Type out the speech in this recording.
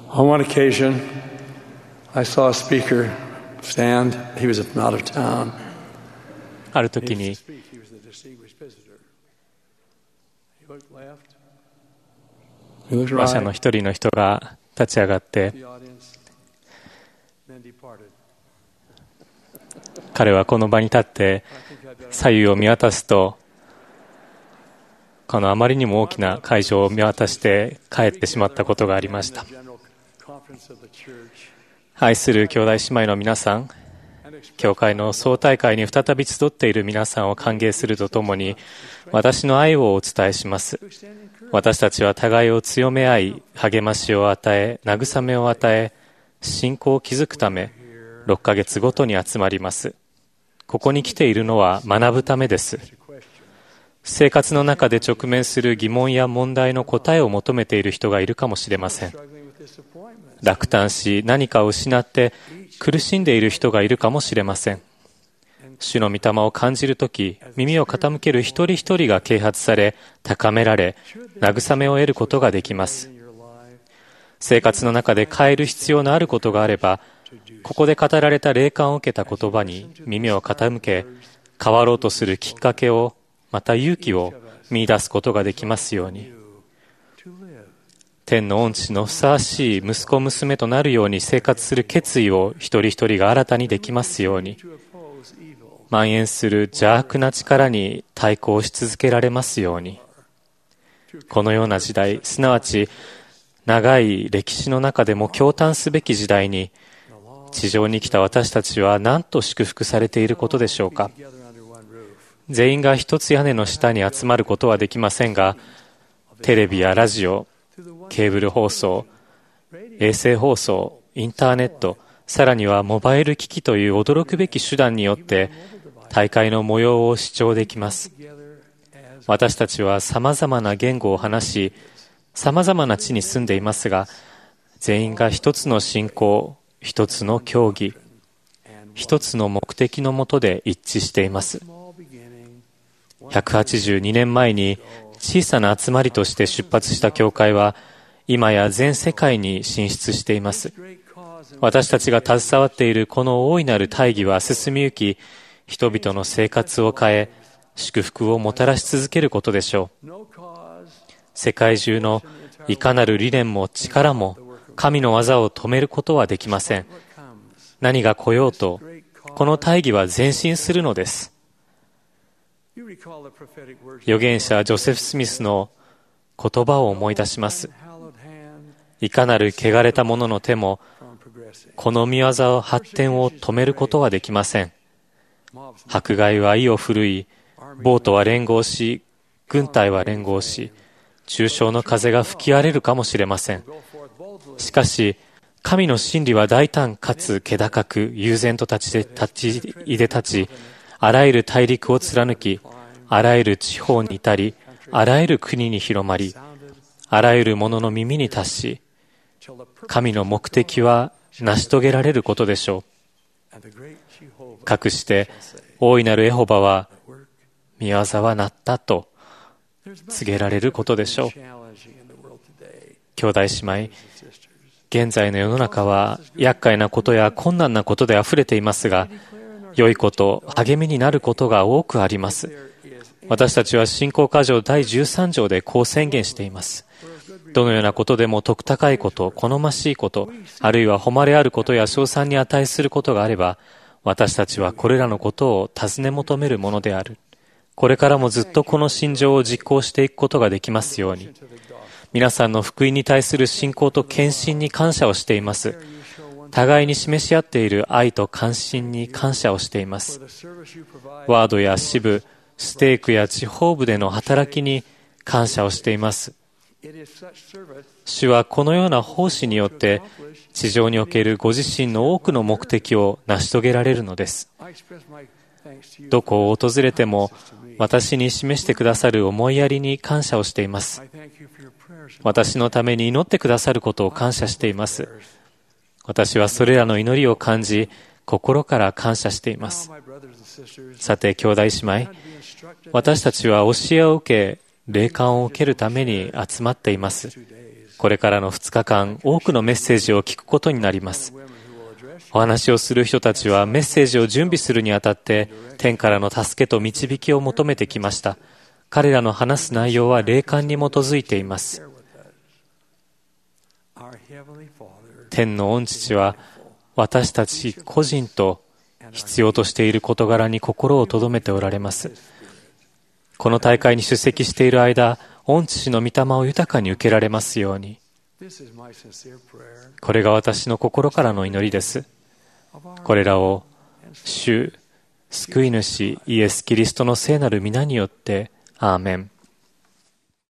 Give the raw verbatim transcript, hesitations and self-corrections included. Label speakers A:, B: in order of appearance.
A: On one occasion, I saw a speaker stand. He was from out of town.
B: ある時に馬車の一人の人が立ち上がって彼はこの場に立って左右を見渡すとこのあまりにも大きな会場を見渡して帰ってしまったことがありました。愛する兄弟姉妹の皆さん、教会の総大会に再び集っている皆さんを歓迎するとともに私の愛をお伝えします。私たちは互いを強め合い、励ましを与え、慰めを与え、信仰を築くためろっかげつごとに集まります。ここに来ているのは学ぶためです。生活の中で直面する疑問や問題の答えを求めている人がいるかもしれません。落胆し何かを失って苦しんでいる人がいるかもしれません。主の御霊を感じるとき、耳を傾ける一人一人が啓発され、高められ、慰めを得ることができます。生活の中で変える必要のあることがあれば、ここで語られた霊感を受けた言葉に耳を傾け、変わろうとするきっかけを、また勇気を見出すことができますように。天の恩地のふさわしい息子娘となるように生活する決意を一人一人が新たにできますように。蔓延する邪悪な力に対抗し続けられますように。このような時代、すなわち長い歴史の中でも驚嘆すべき時代に、地上に来た私たちは何と祝福されていることでしょうか。全員が一つ屋根の下に集まることはできませんが、テレビやラジオ、ケーブル放送、衛星放送、インターネット、さらにはモバイル機器という驚くべき手段によって大会の模様を視聴できます。私たちは様々な言語を話し、様々な地に住んでいますが、全員が一つの信仰、一つの教義、一つの目的のもとで一致しています。ひゃくはちじゅうにねんまえに小さな集まりとして出発した教会は、今や全世界に進出しています。私たちが携わっているこの大いなる大義は進みゆき、人々の生活を変え、祝福をもたらし続けることでしょう。世界中のいかなる理念も力も、神の技を止めることはできません。何が来ようと、この大義は前進するのです。預言者ジョセフ・スミスの言葉を思い出します。いかなる汚れた者の手も、この御業を発展を止めることはできません。迫害は意を振い、暴徒は連合し、軍隊は連合し、中傷の風が吹き荒れるかもしれません。しかし、神の真理は大胆かつ気高く、悠然と立ち立ちいで立ち、あらゆる大陸を貫き、あらゆる地方に至り、あらゆる国に広まり、あらゆる者の耳に達し、神の目的は成し遂げられることでしょう。かくして、大いなるエホバは、御業はなったと告げられることでしょう。兄弟姉妹、現在の世の中は厄介なことや困難なことであふれていますが、良いこと、励みになることが多くあります。私たちは信仰箇条だいじゅうさん条でこう宣言しています。どのようなことでも徳高いこと、好ましいこと、あるいは誉れあることや称賛に値することがあれば、私たちはこれらのことを尋ね求めるものである。これからもずっとこの信条を実行していくことができますように。皆さんの福音に対する信仰と献身に感謝をしています。互いに示し合っている愛と関心に感謝をしています。ワードや支部、ステークや地方部での働きに感謝をしています。主はこのような奉仕によって地上におけるご自身の多くの目的を成し遂げられるのです。どこを訪れても私に示してくださる思いやりに感謝をしています。私のために祈ってくださることを感謝しています。私はそれらの祈りを感じ、心から感謝しています。さて、兄弟姉妹、私たちは教えを受け、霊感を受けるために集まっています。 これからのふつかかん、多くのメッセージを聞くことになります。お話をする人たちはメッセージを準備するにあたって、天からの助けと導きを求めてきました。彼らの話す内容は霊感に基づいています。天の御父は、私たち個人と必要としている事柄に心を留めておられます。この大会に出席している間、御父の御霊を豊かに受けられますように。これが私の心からの祈りです。これらを主、救い主イエス・キリストの聖なる皆によって、アーメン。